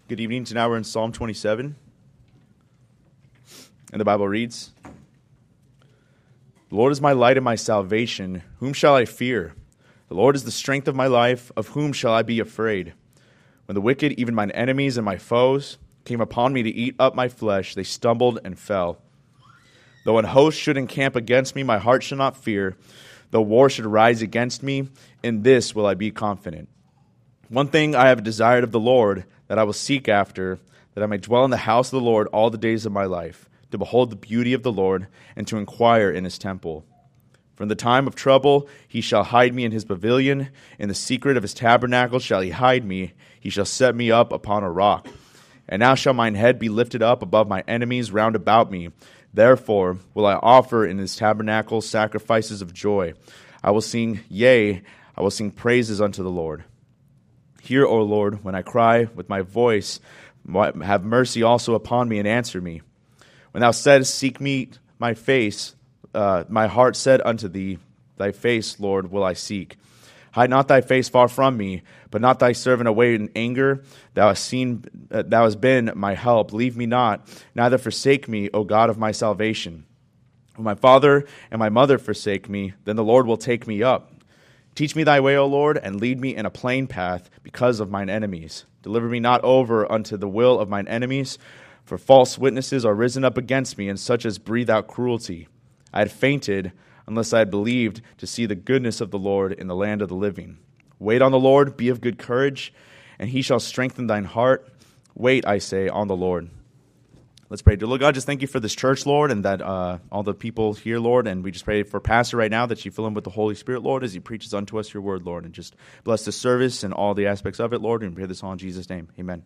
Good evening. Tonight we're in Psalm 27. And the Bible reads, "The Lord is my light and my salvation. Whom shall I fear? The Lord is the strength of my life. Of whom shall I be afraid? When the wicked, even mine enemies and my foes, came upon me to eat up my flesh, they stumbled and fell. Though an host should encamp against me, my heart shall not fear. Though war should rise against me, in this will I be confident. One thing I have desired of the Lord, that I will seek after, that I may dwell in the house of the Lord all the days of my life, to behold the beauty of the Lord, and to inquire in his temple. From the time of trouble he shall hide me in his pavilion. In the secret of his tabernacle shall he hide me. He shall set me up upon a rock. And now shall mine head be lifted up above my enemies round about me. Therefore will I offer in his tabernacle sacrifices of joy. I will sing, yea, I will sing praises unto the Lord. Hear, O Lord, when I cry with my voice. Have mercy also upon me and answer me. When thou saidst, seek me my face, my heart said unto thee, thy face, Lord, will I seek. Hide not thy face far from me, but not thy servant away in anger. Thou hast been my help. Leave me not, neither forsake me, O God of my salvation. When my father and my mother forsake me, then the Lord will take me up. Teach me thy way, O Lord, and lead me in a plain path because of mine enemies. Deliver me not over unto the will of mine enemies, for false witnesses are risen up against me, and such as breathe out cruelty. I had fainted unless I had believed to see the goodness of the Lord in the land of the living. Wait on the Lord, be of good courage, and he shall strengthen thine heart. Wait, I say, on the Lord." Let's pray. Dear Lord God, just thank you for this church, Lord, and that all the people here, Lord, and we just pray for Pastor right now that you fill him with the Holy Spirit, Lord, as he preaches unto us your word, Lord, and just bless the service and all the aspects of it, Lord, and we pray this all in Jesus' name. Amen.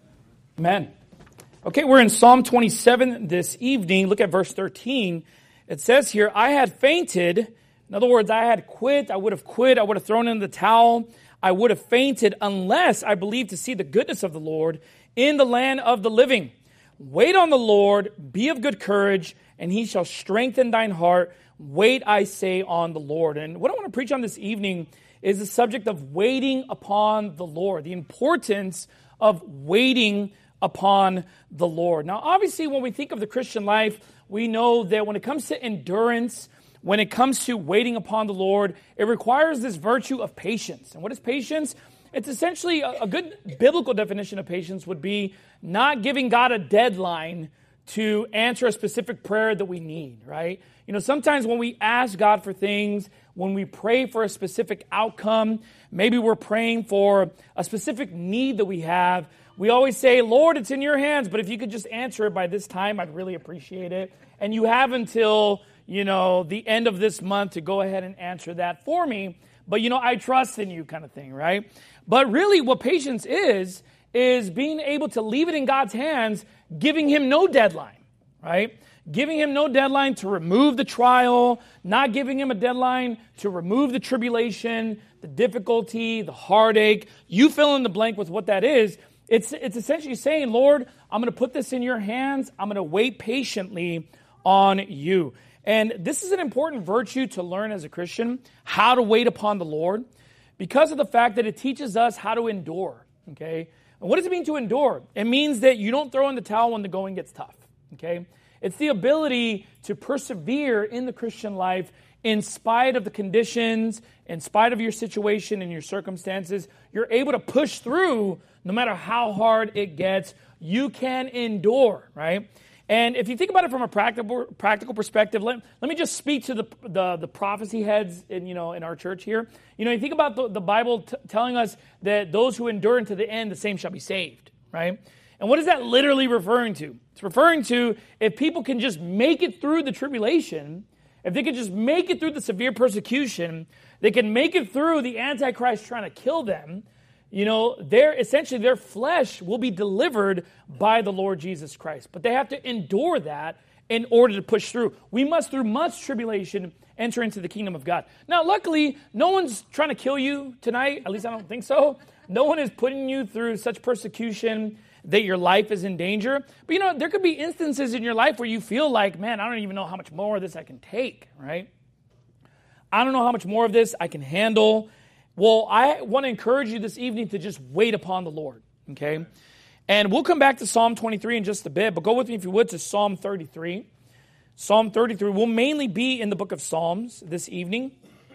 Amen. Okay, we're in Psalm 27 this evening. Look at verse 13. It says here, I had fainted. In other words, I had quit. I would have quit. I would have thrown in the towel. I would have fainted unless I believed to see the goodness of the Lord in the land of the living. Wait on the Lord, be of good courage, and he shall strengthen thine heart. Wait, I say, on the Lord. And what I want to preach on this evening is the subject of waiting upon the Lord, the importance of waiting upon the Lord. Now, obviously, when we think of the Christian life, we know that when it comes to endurance, when it comes to waiting upon the Lord, it requires this virtue of patience. And what is patience? It's essentially a good biblical definition of patience would be not giving God a deadline to answer a specific prayer that we need, right? You know, sometimes when we ask God for things, when we pray for a specific outcome, maybe we're praying for a specific need that we have, we always say, Lord, it's in your hands, but if you could just answer it by this time, I'd really appreciate it. And you have until, the end of this month to go ahead and answer that for me. But, I trust in you kind of thing, right? But really what patience is being able to leave it in God's hands, giving him no deadline, right? Giving him no deadline to remove the trial, not giving him a deadline to remove the tribulation, the difficulty, the heartache. You fill in the blank with what that is. It's essentially saying, Lord, I'm going to put this in your hands. I'm going to wait patiently on you. And this is an important virtue to learn as a Christian, how to wait upon the Lord, because of the fact that it teaches us how to endure, okay? And what does it mean to endure? It means that you don't throw in the towel when the going gets tough, okay? It's the ability to persevere in the Christian life in spite of the conditions, in spite of your situation and your circumstances. You're able to push through no matter how hard it gets. You can endure, right? And if you think about it from a practical perspective, let me just speak to the prophecy heads in our church here. You think about the Bible telling us that those who endure unto the end, the same shall be saved, right? And what is that literally referring to? It's referring to if people can just make it through the tribulation, if they can just make it through the severe persecution, they can make it through the Antichrist trying to kill them, their flesh will be delivered by the Lord Jesus Christ. But they have to endure that in order to push through. We must, through much tribulation, enter into the kingdom of God. Now, luckily, no one's trying to kill you tonight. At least I don't think so. No one is putting you through such persecution that your life is in danger. But, there could be instances in your life where you feel like, man, I don't even know how much more of this I can take, right? I don't know how much more of this I can handle. Well, I want to encourage you this evening to just wait upon the Lord, okay? And we'll come back to Psalm 23 in just a bit, but go with me, if you would, to Psalm 33. Psalm 33 will mainly be in the book of Psalms this evening.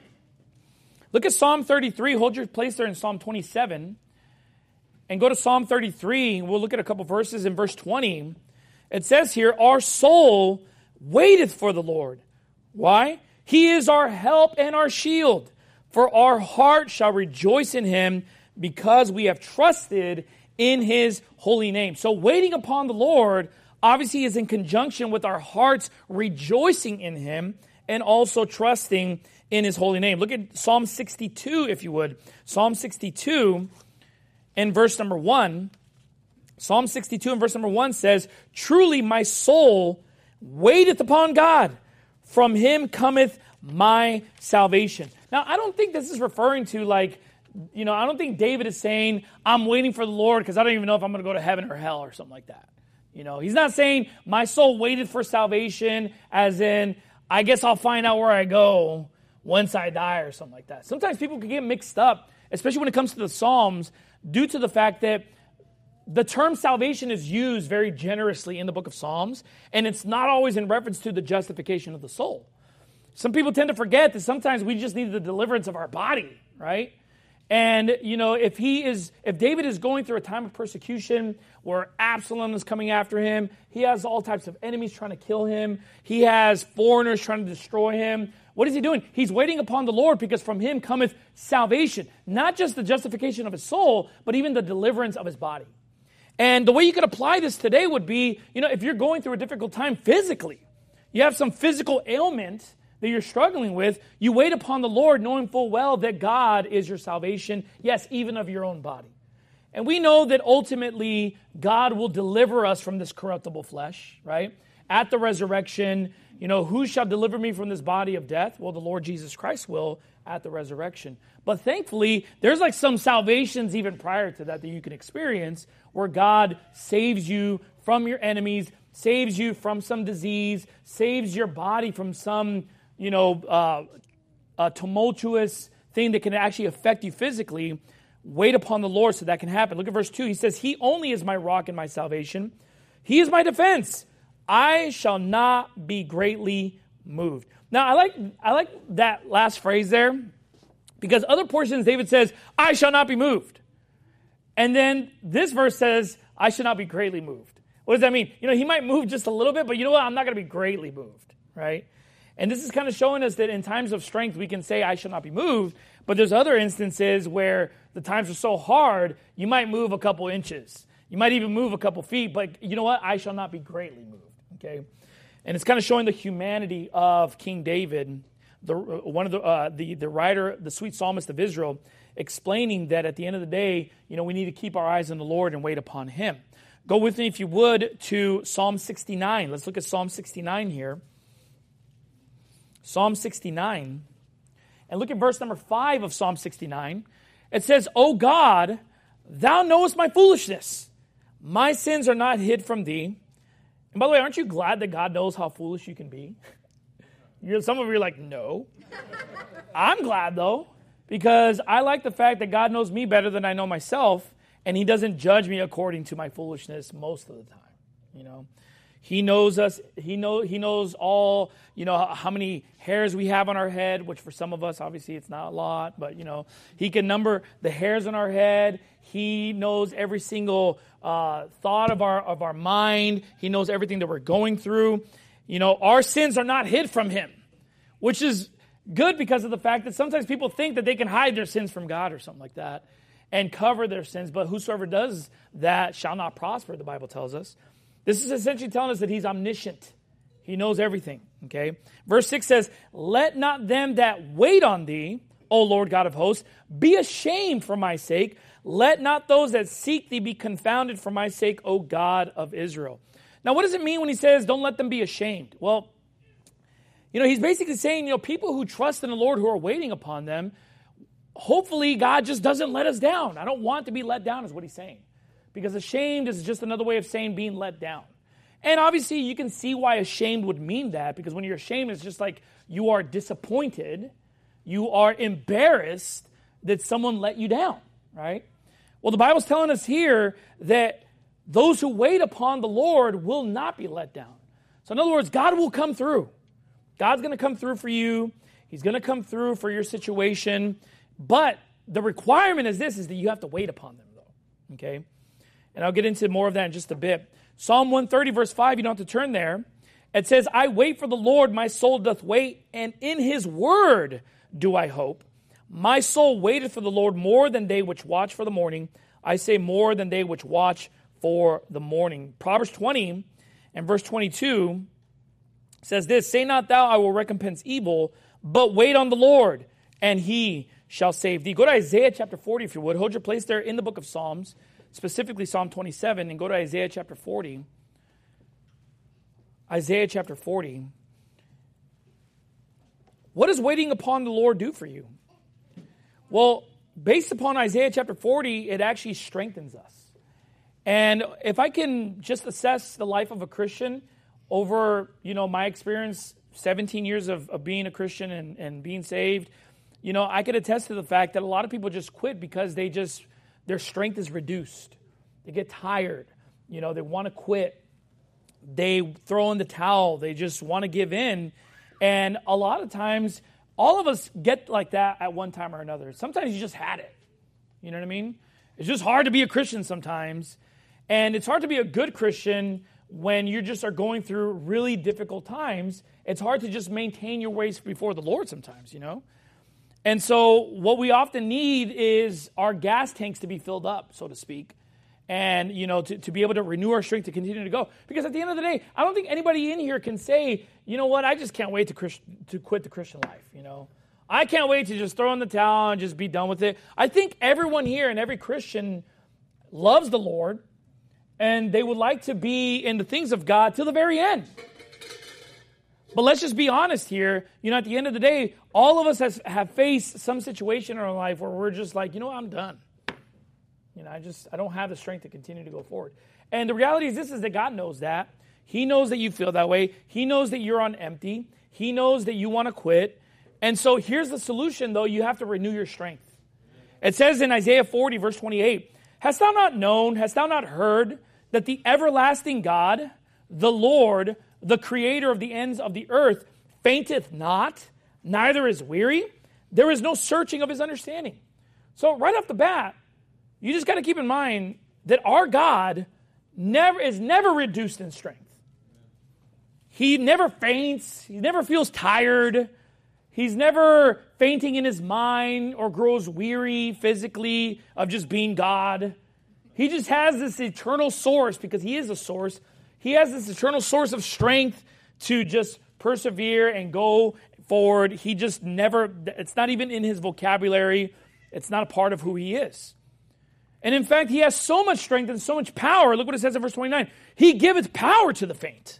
Look at Psalm 33. Hold your place there in Psalm 27. And go to Psalm 33. We'll look at a couple verses in verse 20. It says here, our soul waiteth for the Lord. Why? He is our help and our shield. For our heart shall rejoice in him, because we have trusted in his holy name. So waiting upon the Lord obviously is in conjunction with our hearts rejoicing in him and also trusting in his holy name. Look at Psalm 62, if you would. Psalm 62 and verse number 1. Psalm 62 and verse number 1 says, truly my soul waiteth upon God. From him cometh my salvation. Now, I don't think this is referring to I don't think David is saying, I'm waiting for the Lord because I don't even know if I'm going to go to heaven or hell or something like that. He's not saying my soul waited for salvation as in, I guess I'll find out where I go once I die or something like that. Sometimes people can get mixed up, especially when it comes to the Psalms, due to the fact that the term salvation is used very generously in the book of Psalms, and it's not always in reference to the justification of the soul. Some people tend to forget that sometimes we just need the deliverance of our body, right? And, if David is going through a time of persecution where Absalom is coming after him, he has all types of enemies trying to kill him, he has foreigners trying to destroy him, what is he doing? He's waiting upon the Lord because from him cometh salvation. Not just the justification of his soul, but even the deliverance of his body. And the way you could apply this today would be, if you're going through a difficult time physically, you have some physical ailment that you're struggling with, you wait upon the Lord knowing full well that God is your salvation, yes, even of your own body. And we know that ultimately God will deliver us from this corruptible flesh, right? At the resurrection, who shall deliver me from this body of death? Well, the Lord Jesus Christ will at the resurrection. But thankfully, there's some salvations even prior to that you can experience where God saves you from your enemies, saves you from some disease, saves your body from some, tumultuous thing that can actually affect you physically. Wait upon the Lord so that can happen. Look at verse 2. He says, he only is my rock and my salvation. He is my defense. I shall not be greatly moved. Now, I like that last phrase there because other portions, David says, I shall not be moved. And then this verse says, I shall not be greatly moved. What does that mean? He might move just a little bit, but you know what? I'm not going to be greatly moved, right? And this is kind of showing us that in times of strength, we can say, I shall not be moved. But there's other instances where the times are so hard, you might move a couple inches. You might even move a couple feet, but you know what? I shall not be greatly moved, okay? And it's kind of showing the humanity of King David, the writer, the sweet psalmist of Israel, explaining that at the end of the day, we need to keep our eyes on the Lord and wait upon him. Go with me, if you would, to Psalm 69. Let's look at Psalm 69 here. Psalm 69. And look at verse number 5 of Psalm 69. It says, O God, thou knowest my foolishness. My sins are not hid from thee. And by the way, aren't you glad that God knows how foolish you can be? Some of you are like, no. I'm glad, though, because I like the fact that God knows me better than I know myself, and he doesn't judge me according to my foolishness most of the time, He knows us. He knows all, how many hairs we have on our head, which for some of us, obviously, it's not a lot. But, he can number the hairs on our head. He knows every single thought of our mind. He knows everything that we're going through. Our sins are not hid from him, which is good because of the fact that sometimes people think that they can hide their sins from God or something like that and cover their sins. But whosoever does that shall not prosper, the Bible tells us. This is essentially telling us that he's omniscient. He knows everything, okay? Verse 6 says, let not them that wait on thee, O Lord God of hosts, be ashamed for my sake. Let not those that seek thee be confounded for my sake, O God of Israel. Now, what does it mean when he says, don't let them be ashamed? Well, he's basically saying, people who trust in the Lord, who are waiting upon them, hopefully God just doesn't let us down. I don't want to be let down is what he's saying. Because ashamed is just another way of saying being let down. And obviously you can see why ashamed would mean that, because when you're ashamed, it's just like you are disappointed, you are embarrassed that someone let you down, right? Well, the Bible's telling us here that those who wait upon the Lord will not be let down. So in other words, God will come through. God's going to come through for you. He's going to come through for your situation. But the requirement is this, is that you have to wait upon them, though. Okay? And I'll get into more of that in just a bit. Psalm 130, verse 5, you don't have to turn there. It says, I wait for the Lord, my soul doth wait, and in his word do I hope. My soul waiteth for the Lord more than they which watch for the morning. I say more than they which watch for the morning. Proverbs 20 and verse 22 says this, say not thou, I will recompense evil, but wait on the Lord, and he shall save thee. Go to Isaiah chapter 40, if you would. Hold your place there in the book of Psalms, specifically Psalm 27, and go to Isaiah chapter 40. Isaiah chapter 40. What does waiting upon the Lord do for you? Well, based upon Isaiah chapter 40, it actually strengthens us. And if I can just assess the life of a Christian over, my experience, 17 years of being a Christian and being saved, I could attest to the fact that a lot of people just quit because their strength is reduced. They get tired. They want to quit. They throw in the towel. They just want to give in. And a lot of times, all of us get like that at one time or another. Sometimes you just had it. You know what I mean? It's just hard to be a Christian sometimes. And it's hard to be a good Christian when you just are going through really difficult times. It's hard to just maintain your ways before the Lord sometimes, And so what we often need is our gas tanks to be filled up, so to speak. And, to be able to renew our strength to continue to go. Because at the end of the day, I don't think anybody in here can say, you know what, I just can't wait to quit the Christian life, I can't wait to just throw in the towel and just be done with it. I think everyone here and every Christian loves the Lord, and they would like to be in the things of God till the very end. But let's just be honest here. At the end of the day, all of us have faced some situation in our life where we're just like, I'm done. I don't have the strength to continue to go forward. And the reality is this, is that God knows that. He knows that you feel that way. He knows that you're on empty. He knows that you want to quit. And so here's the solution, though. You have to renew your strength. It says in Isaiah 40, verse 28, hast thou not known, hast thou not heard, that the everlasting God, the Lord, the creator of the ends of the earth, fainteth not, neither is weary? There is no searching of his understanding. So right off the bat, you just got to keep in mind that our God is never reduced in strength. He never faints. He never feels tired. He's never fainting in his mind or grows weary physically of just being God. He just has this eternal source, because he is a source. He has this eternal source of strength to just persevere and go forward. He just never, it's not even in his vocabulary. It's not a part of who he is. And in fact, he has so much strength and so much power. Look what it says in verse 29. He giveth power to the faint.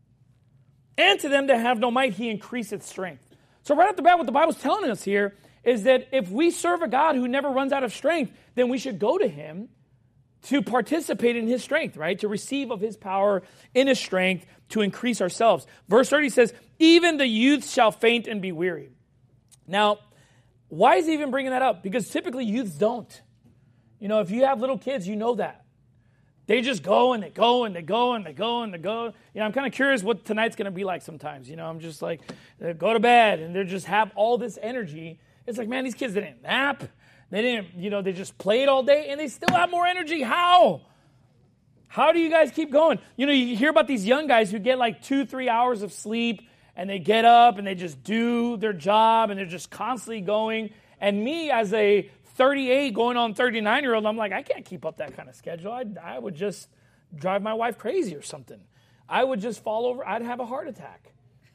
And to them that have no might, he increaseth strength. So right off the bat, what the Bible's telling us here is that if we serve a God who never runs out of strength, then we should go to him to participate in his strength, right? To receive of his power in his strength to increase ourselves. Verse 30 says, even the youth shall faint and be weary. Now, why is he even bringing that up? Because typically youths don't. If you have little kids, you know that. They just go and they go and they go and they go and they go. I'm kind of curious what tonight's going to be like sometimes. I'm just like, they go to bed and they just have all this energy. It's like, man, these kids didn't nap. They didn't, they just played all day and they still have more energy. How? How do you guys keep going? You hear about these young guys who get like 2-3 hours of sleep and they get up and they just do their job and they're just constantly going. And me as a 38 going on 39-year-old, I'm like, I can't keep up that kind of schedule. I would just drive my wife crazy or something. I would just fall over. I'd have a heart attack.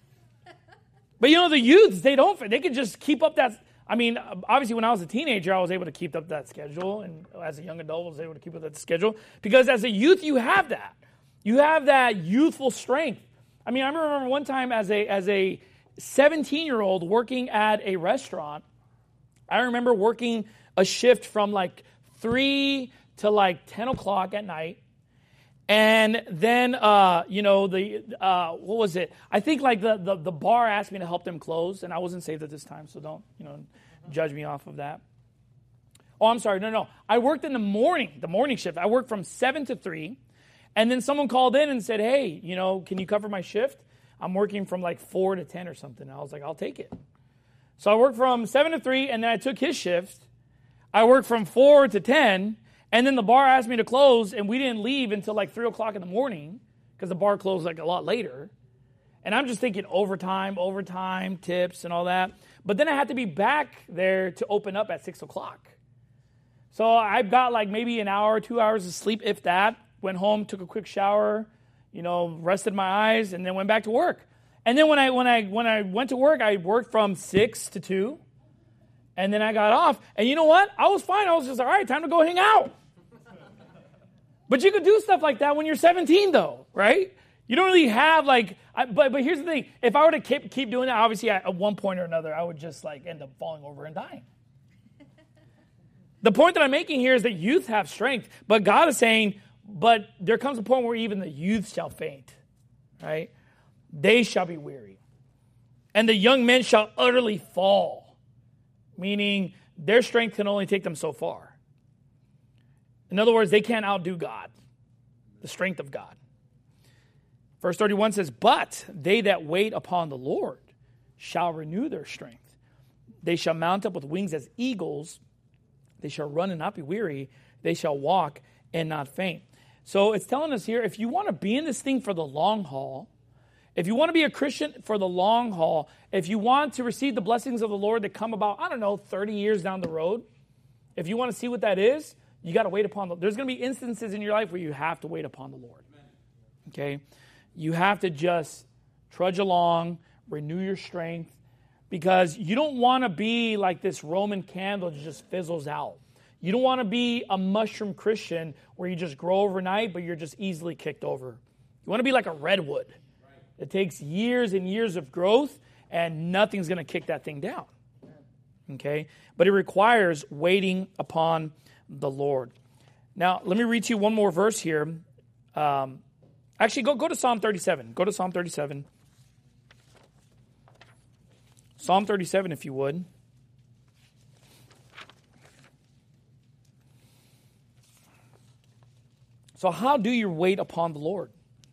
But the youths, they can just keep up that. I mean, obviously when I was a teenager, I was able to keep up that schedule. And as a young adult, I was able to keep up that schedule. Because as a youth, you have that. You have that youthful strength. I mean, I remember one time as a 17-year-old working at a restaurant, I remember working a shift from like 3 to like 10 o'clock at night. And then, what was it? I think like the bar asked me to help them close, and I wasn't saved at this time, so don't, judge me off of that. Oh, I'm sorry. No. I worked in the morning shift. I worked from 7 to 3. And then someone called in and said, hey, can you cover my shift? I'm working from like 4 to 10 or something. I was like, I'll take it. So I worked from 7 to 3, and then I took his shift. I worked from 4 to 10, and then the bar asked me to close, and we didn't leave until like 3 o'clock in the morning because the bar closed like a lot later. And I'm just thinking overtime, tips and all that. But then I had to be back there to open up at 6 o'clock. So I got like maybe an hour, 2 hours of sleep, if that. Went home, took a quick shower, rested my eyes, and then went back to work. And then when I went to work, I worked from 6 to 2. And then I got off. And you know what? I was fine. I was just like, all right, time to go hang out. But you could do stuff like that when you're 17, though, right? You don't really have but here's the thing. If I were to keep doing that, obviously at one point or another, I would just end up falling over and dying. The point that I'm making here is that youth have strength. But God is saying, but there comes a point where even the youth shall faint, right? They shall be weary. And the young men shall utterly fall, meaning their strength can only take them so far. In other words, they can't outdo God, the strength of God. Verse 31 says, but they that wait upon the Lord shall renew their strength. They shall mount up with wings as eagles. They shall run and not be weary. They shall walk and not faint. So it's telling us here, if you want to be in this thing for the long haul, if you want to be a Christian for the long haul, if you want to receive the blessings of the Lord that come about, 30 years down the road, if you want to see what that is, you got to wait upon the Lord. There's going to be instances in your life where you have to wait upon the Lord. Okay? You have to just trudge along, renew your strength, because you don't want to be like this Roman candle that just fizzles out. You don't want to be a mushroom Christian where you just grow overnight, but you're just easily kicked over. You want to be like a redwood. It takes years and years of growth, and nothing's going to kick that thing down. Okay? But it requires waiting upon the Lord. Now, let me read to you one more verse here. Actually, go to Psalm 37. Go to Psalm 37. Psalm 37, if you would. So how do you wait upon the Lord?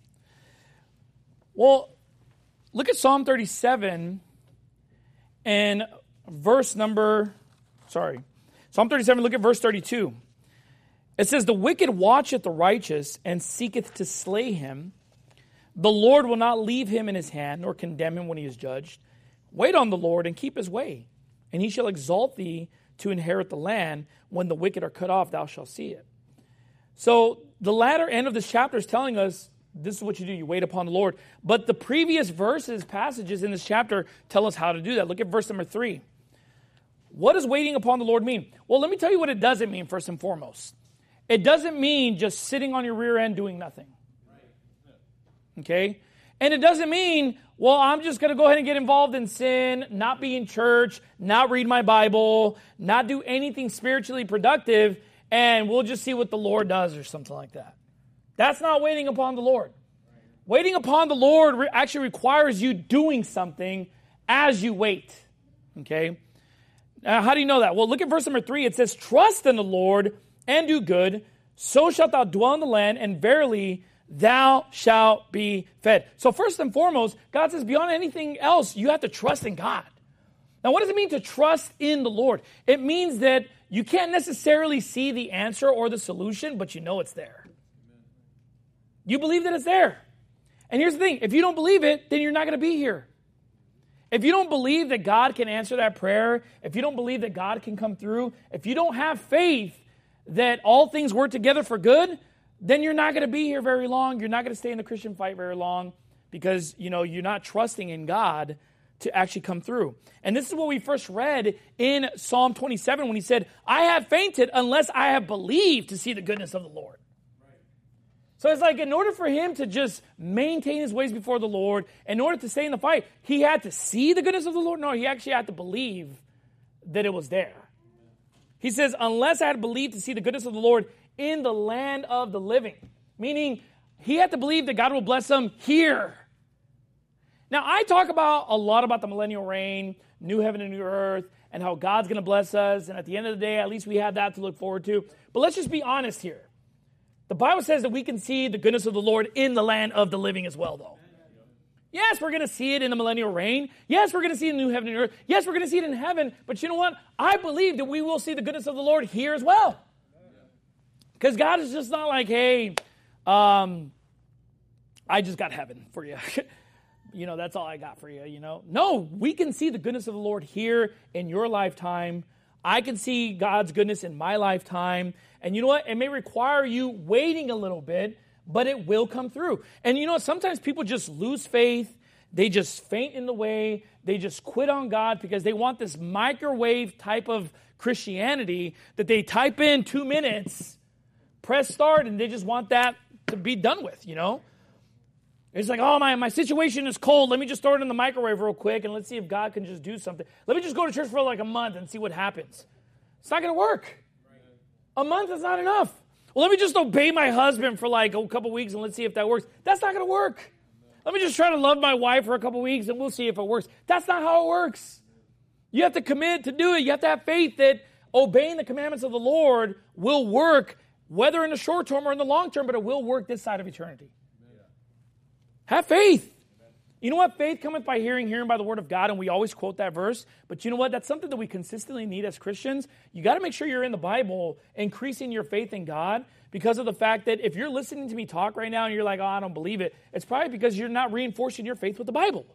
Well, look at Psalm 37 and Psalm 37, look at verse 32. It says, the wicked watcheth the righteous and seeketh to slay him. The Lord will not leave him in his hand, nor condemn him when he is judged. Wait on the Lord and keep his way, and he shall exalt thee to inherit the land. When the wicked are cut off, thou shalt see it. So the latter end of this chapter is telling us this is what you do. You wait upon the Lord. But the previous passages in this chapter tell us how to do that. Look at verse number 3. What does waiting upon the Lord mean? Well, let me tell you what it doesn't mean first and foremost. It doesn't mean just sitting on your rear end doing nothing. Okay? And it doesn't mean, well, I'm just going to go ahead and get involved in sin, not be in church, not read my Bible, not do anything spiritually productive, and we'll just see what the Lord does or something like that. That's not waiting upon the Lord. Waiting upon the Lord actually requires you doing something as you wait. Okay? Now, how do you know that? Well, look at verse number 3. It says, trust in the Lord and do good, so shalt thou dwell in the land, and verily thou shalt be fed. So first and foremost, God says beyond anything else, you have to trust in God. Now, what does it mean to trust in the Lord? It means that you can't necessarily see the answer or the solution, but you know it's there. You believe that it's there. And here's the thing. If you don't believe it, then you're not going to be here. If you don't believe that God can answer that prayer, if you don't believe that God can come through, if you don't have faith that all things work together for good, then you're not going to be here very long. You're not going to stay in the Christian fight very long because, you're not trusting in God to actually come through. And this is what we first read in Psalm 27 when he said, I have fainted unless I have believed to see the goodness of the Lord. Right. So it's like in order for him to just maintain his ways before the Lord, in order to stay in the fight, he had to see the goodness of the Lord? No, he actually had to believe that it was there. He says, unless I had believed to see the goodness of the Lord in the land of the living. Meaning, he had to believe that God will bless him here. Now, I talk a lot about the millennial reign, new heaven and new earth, and how God's going to bless us. And at the end of the day, at least we have that to look forward to. But let's just be honest here. The Bible says that we can see the goodness of the Lord in the land of the living as well, though. Yes, we're going to see it in the millennial reign. Yes, we're going to see it in the new heaven and earth. Yes, we're going to see it in heaven. But you know what? I believe that we will see the goodness of the Lord here as well. Because God is just not like, hey, I just got heaven for you. That's all I got for you, No, we can see the goodness of the Lord here in your lifetime. I can see God's goodness in my lifetime. And you know what? It may require you waiting a little bit, but it will come through. And you know what? Sometimes people just lose faith. They just faint in the way. They just quit on God because they want this microwave type of Christianity that they type in 2 minutes, press start, and they just want that to be done with, It's like, oh, my situation is cold. Let me just throw it in the microwave real quick and let's see if God can just do something. Let me just go to church for like a month and see what happens. It's not going to work. A month is not enough. Well, let me just obey my husband for like a couple weeks and let's see if that works. That's not going to work. Let me just try to love my wife for a couple weeks and we'll see if it works. That's not how it works. You have to commit to do it. You have to have faith that obeying the commandments of the Lord will work, whether in the short term or in the long term, but it will work this side of eternity. Have faith. You know what? Faith cometh by hearing, hearing by the word of God, and we always quote that verse. But you know what? That's something that we consistently need as Christians. You got to make sure you're in the Bible, increasing your faith in God, because of the fact that if you're listening to me talk right now and you're like, oh, I don't believe it, it's probably because you're not reinforcing your faith with the Bible.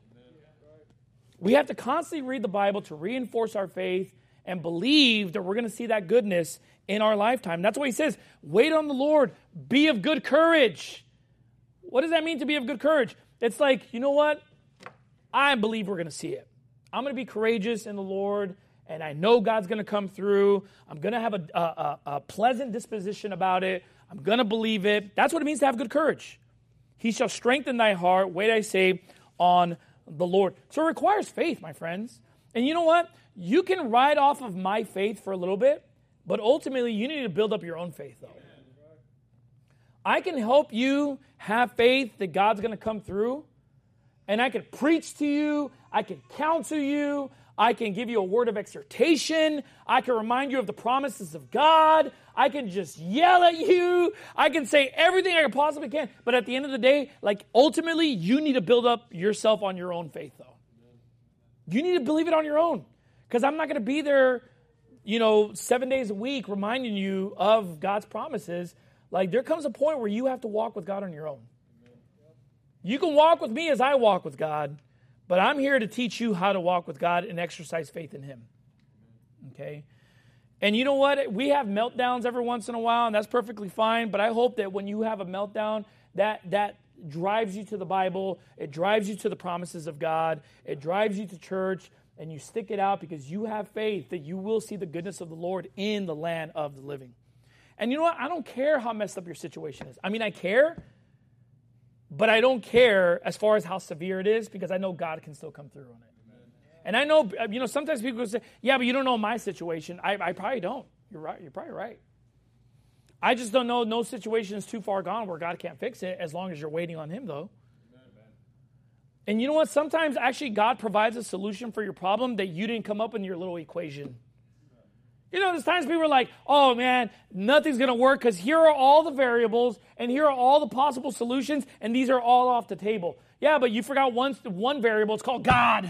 We have to constantly read the Bible to reinforce our faith and believe that we're going to see that goodness in our lifetime. That's why he says, wait on the Lord, be of good courage. What does that mean to be of good courage? It's like, you know what? I believe we're going to see it. I'm going to be courageous in the Lord, and I know God's going to come through. I'm going to have a pleasant disposition about it. I'm going to believe it. That's what it means to have good courage. He shall strengthen thy heart, wait, I say, on the Lord. So it requires faith, my friends. And you know what? You can ride off of my faith for a little bit, but ultimately you need to build up your own faith, though. I can help you have faith that God's going to come through, and I can preach to you, I can counsel you, I can give you a word of exhortation, I can remind you of the promises of God, I can just yell at you, I can say everything I possibly can, but at the end of the day, ultimately, you need to build up yourself on your own faith, though. You need to believe it on your own, because I'm not going to be there, 7 days a week reminding you of God's promises. There comes a point where you have to walk with God on your own. You can walk with me as I walk with God, but I'm here to teach you how to walk with God and exercise faith in Him. Okay? And you know what? We have meltdowns every once in a while, and that's perfectly fine, but I hope that when you have a meltdown, that drives you to the Bible, it drives you to the promises of God, it drives you to church, and you stick it out because you have faith that you will see the goodness of the Lord in the land of the living. And you know what? I don't care how messed up your situation is. I mean, I care, but I don't care as far as how severe it is because I know God can still come through on it. Amen. And I know, sometimes people say, yeah, but you don't know my situation. I probably don't. You're right. You're probably right. I just don't know no situation is too far gone where God can't fix it as long as you're waiting on Him, though. Amen. And you know what? Sometimes actually God provides a solution for your problem that you didn't come up in your little equation. There's times people are like, oh, man, nothing's going to work because here are all the variables and here are all the possible solutions and these are all off the table. Yeah, but you forgot one variable. It's called God.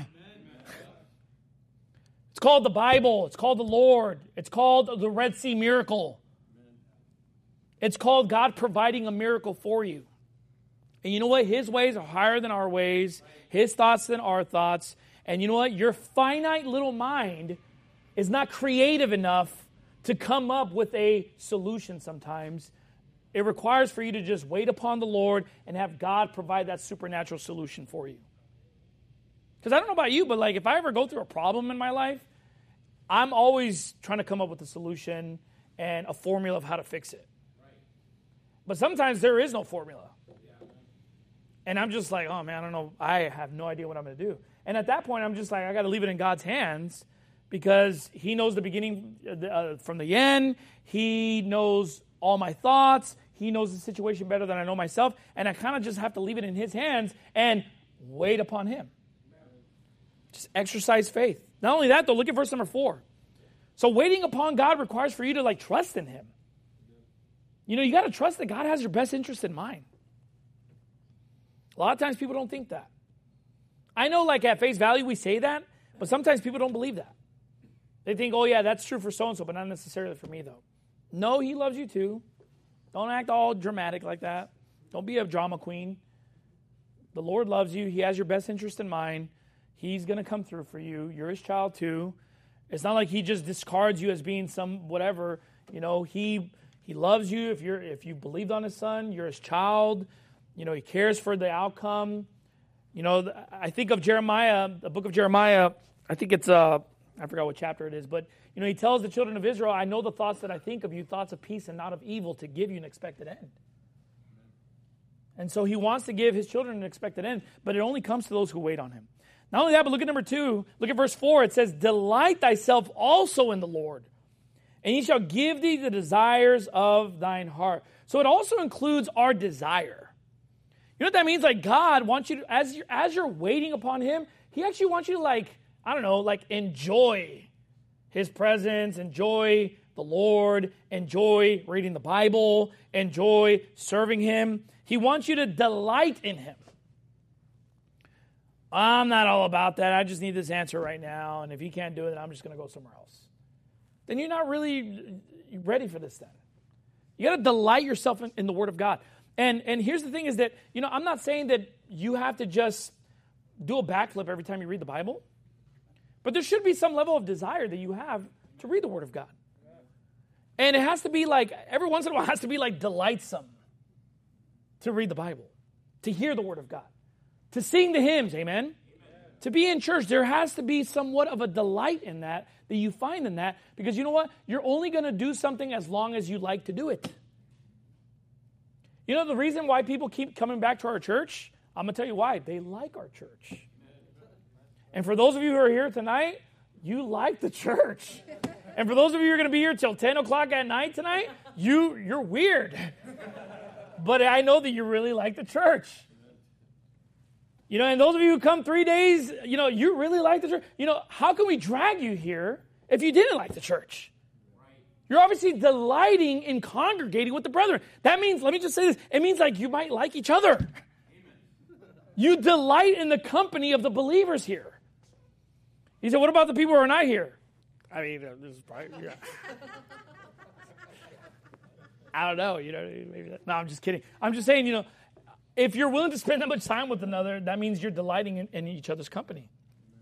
It's called the Bible. It's called the Lord. It's called the Red Sea miracle. It's called God providing a miracle for you. And you know what? His ways are higher than our ways. His thoughts than our thoughts. And you know what? Your finite little mind is not creative enough to come up with a solution sometimes. It requires for you to just wait upon the Lord and have God provide that supernatural solution for you. Because I don't know about you, but if I ever go through a problem in my life, I'm always trying to come up with a solution and a formula of how to fix it. But sometimes there is no formula. And I'm just like, oh man, I don't know. I have no idea what I'm going to do. And at that point, I'm just like, I got to leave it in God's hands. Because He knows the beginning from the end. He knows all my thoughts. He knows the situation better than I know myself. And I kind of just have to leave it in His hands and wait upon Him. Just exercise faith. Not only that, though, look at verse number 4. So waiting upon God requires for you to trust in Him. You got to trust that God has your best interest in mind. A lot of times people don't think that. I know like at face value we say that, but sometimes people don't believe that. They think, oh yeah, that's true for so-and-so, but not necessarily for me though. No, he loves you too. Don't act all dramatic like that. Don't be a drama queen. The Lord loves you. He has your best interest in mind. He's going to come through for you. You're his child too. It's not like he just discards you as being some whatever. He loves you. If you believed on his son, you're his child. He cares for the outcome. I think of Jeremiah, the book of Jeremiah. I think it's I forgot what chapter it is, but he tells the children of Israel, I know the thoughts that I think of you, thoughts of peace and not of evil, to give you an expected end. And so he wants to give his children an expected end, but it only comes to those who wait on him. Not only that, but look at number 2. Look at verse 4. It says, delight thyself also in the Lord, and he shall give thee the desires of thine heart. So it also includes our desire. You know what that means? Like God wants you to, as you're waiting upon him, he actually wants you to enjoy his presence, enjoy the Lord, enjoy reading the Bible, enjoy serving him. He wants you to delight in him. I'm not all about that. I just need this answer right now. And if he can't do it, then I'm just going to go somewhere else. Then you're not really ready for this then. You got to delight yourself in the Word of God. And here's the thing is that, I'm not saying that you have to just do a backflip every time you read the Bible. But there should be some level of desire that you have to read the Word of God. And it has to be every once in a while, it has to be delightsome to read the Bible, to hear the Word of God, to sing the hymns, amen? To be in church, there has to be somewhat of a delight in that you find in that, because you know what? You're only going to do something as long as you like to do it. The reason why people keep coming back to our church, I'm going to tell you why. They like our church. And for those of you who are here tonight, you like the church. And for those of you who are going to be here till 10 o'clock at night tonight, you're weird. But I know that you really like the church. And those of you who come 3 days, you really like the church. How can we drag you here if you didn't like the church? You're obviously delighting in congregating with the brethren. That means, let me just say this, it means you might like each other. You delight in the company of the believers here. He said, what about the people who are not here? I mean, this is probably, yeah. I don't know, maybe no, I'm just kidding. I'm just saying, if you're willing to spend that much time with another, that means you're delighting in each other's company.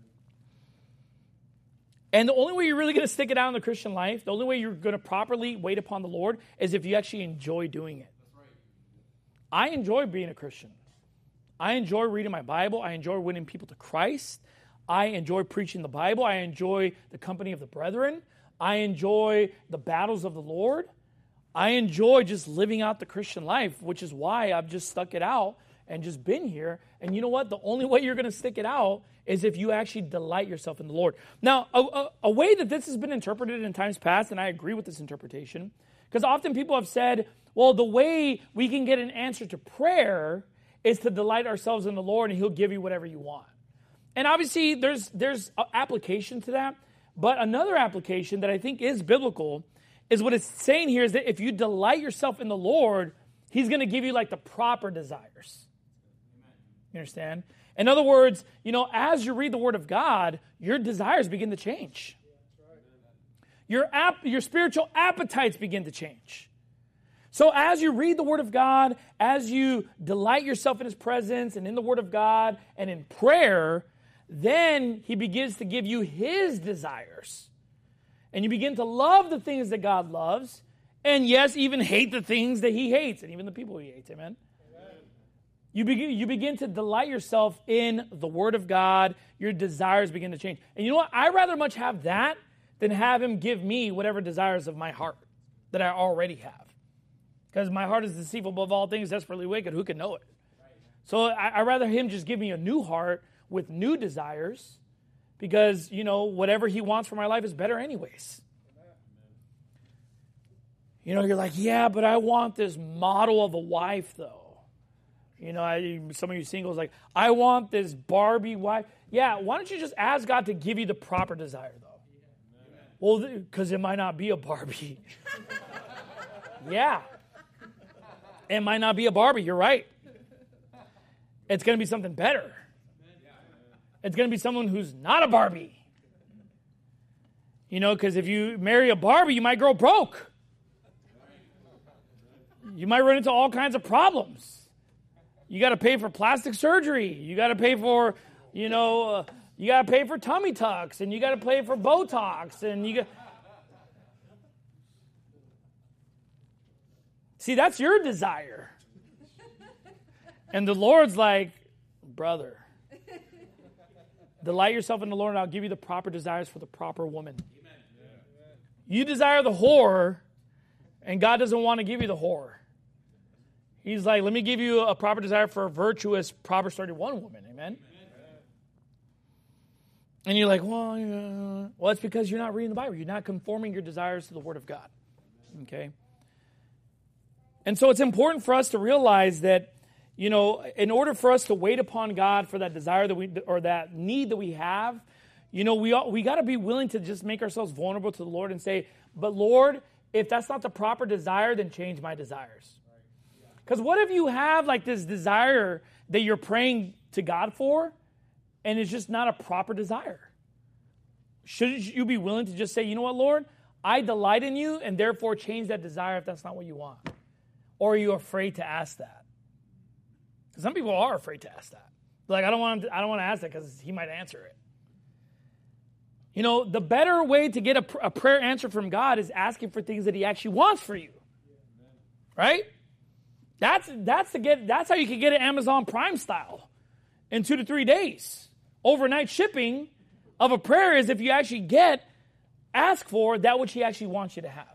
And the only way you're really going to stick it out in the Christian life, the only way you're going to properly wait upon the Lord is if you actually enjoy doing it. That's right. I enjoy being a Christian. I enjoy reading my Bible. I enjoy winning people to Christ. I enjoy preaching the Bible. I enjoy the company of the brethren. I enjoy the battles of the Lord. I enjoy just living out the Christian life, which is why I've just stuck it out and just been here. And you know what? The only way you're going to stick it out is if you actually delight yourself in the Lord. Now, a way that this has been interpreted in times past, and I agree with this interpretation, because often people have said, well, the way we can get an answer to prayer is to delight ourselves in the Lord, and he'll give you whatever you want. And obviously, there's an application to that. But another application that I think is biblical is what it's saying here is that if you delight yourself in the Lord, he's going to give you the proper desires. Amen. You understand? In other words, as you read the Word of God, your desires begin to change. Your spiritual appetites begin to change. So as you read the Word of God, as you delight yourself in his presence and in the Word of God and in prayer, then he begins to give you his desires. And you begin to love the things that God loves. And yes, even hate the things that he hates. And even the people he hates. Amen? Amen. You begin to delight yourself in the Word of God. Your desires begin to change. And you know what? I'd rather much have that than have him give me whatever desires of my heart that I already have. Because my heart is deceitful above all things, desperately wicked. Who can know it? So I'd rather him just give me a new heart with new desires, because, whatever he wants for my life is better anyways. You're like, yeah, but I want this model of a wife, though. Some of you singles I want this Barbie wife. Yeah, why don't you just ask God to give you the proper desire, though? Well, because it might not be a Barbie. Yeah. It might not be a Barbie. You're right. It's going to be something better. It's going to be someone who's not a Barbie. You know, because if you marry a Barbie, you might grow broke. You might run into all kinds of problems. You got to pay for plastic surgery. You got to pay for, you got to pay for tummy tucks, and you got to pay for Botox, and you got. See, that's your desire. And the Lord's like, brother, delight yourself in the Lord, and I'll give you the proper desires for the proper woman. Amen. You desire the whore, and God doesn't want to give you the whore. He's like, let me give you a proper desire for a virtuous Proverbs 31 woman. Amen? And you're like, well, it's because you're not reading the Bible. You're not conforming your desires to the Word of God. Okay? And so it's important for us to realize that, in order for us to wait upon God for that desire or that need that we have, we got to be willing to just make ourselves vulnerable to the Lord and say, but Lord, if that's not the proper desire, then change my desires. Because what if you have like this desire that you're praying to God for, and it's just not a proper desire? Shouldn't you be willing to just say, you know what, Lord, I delight in you, and therefore change that desire if that's not what you want? Or are you afraid to ask that? Some people are afraid to ask that. Like, I don't want to ask that because he might answer it. The better way to get a prayer answer from God is asking for things that he actually wants for you. Right? That's how you can get it Amazon Prime style in 2 to 3 days. Overnight shipping of a prayer is if you actually ask for that which he actually wants you to have.